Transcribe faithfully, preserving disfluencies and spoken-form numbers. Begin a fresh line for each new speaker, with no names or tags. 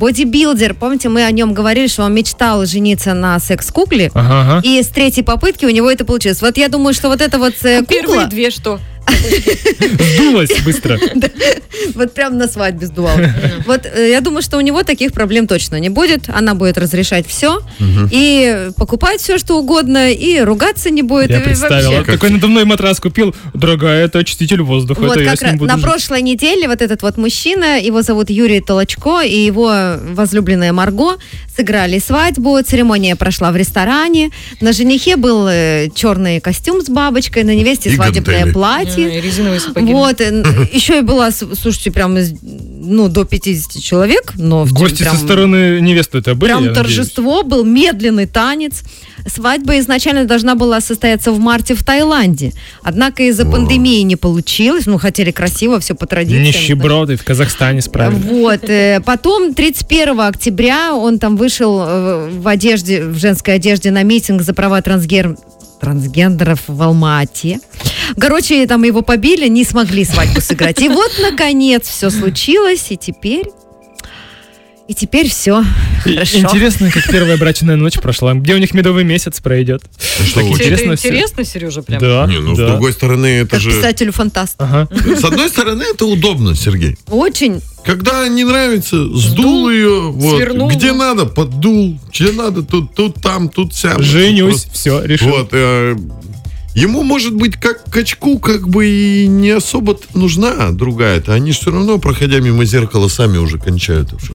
бодибилдер. Помните, мы о нем говорили, что он мечтал жениться на секс-кукле.
Ага, ага.
И с третьей попытки у него это получилось. Вот я думаю, что вот это вот э,
А
кукла...
первые две что?
Сдулась быстро.
Вот прям на свадьбе сдувал. Вот э, я думаю, что у него таких проблем точно не будет. Она будет разрешать все. И покупать все, что угодно. И ругаться не будет.
Я
и
представил.
вообще.
Такой надо мной матрас купил. Дорогая, это очиститель воздуха.
Вот
Это я
как
с ним
раз
буду
на
жить.
прошлой неделе вот этот вот мужчина, его зовут Юрий Толочко, и его возлюбленная Марго сыграли свадьбу. Церемония прошла в ресторане. На женихе был э, черный костюм с бабочкой, на невесте
И
свадебное
гантели.
платье.
А, и резиновые сапоги.
Вот, э, еще и была, с- слушайте, прям, из- ну, до пятьдесят человек, но в
Гости
прям-
со стороны невесты это были,
Прям
я надеюсь?
торжество, был медленный танец. Свадьба изначально должна была состояться в марте в Таиланде. Однако из-за пандемии не получилось. Ну, хотели красиво, все по традициям.
Нищеброды в Казахстане справились.
Вот. э, Потом тридцать первого октября он там вышел э, в одежде, в женской одежде на митинг за права трансгер... трансгендеров в Алма-Ате. Короче, там его побили, не смогли свадьбу сыграть. И вот, наконец, все случилось, и теперь... И теперь все хорошо.
Интересно, как первая брачная ночь прошла. Где у них медовый месяц пройдет.
Что
Так
вы?
Тебе
интересно
это
всё.
интересно, Сережа, прям?
Да,
Не, ну, с
да.
другой стороны, это
Как
же...
писателю-фантасту.
Ага.
С одной стороны, это удобно, Сергей.
Очень.
Когда не нравится, сдул,
Сдул,
ее, вот,
свернул.
где надо, поддул, где надо, тут, тут, там, тут, сям.
Женюсь,
Просто-
все, решил.
Вот, э, ему, может быть, как качку, как бы и не особо нужна другая-то. Они же все равно, проходя мимо зеркала, сами уже кончают.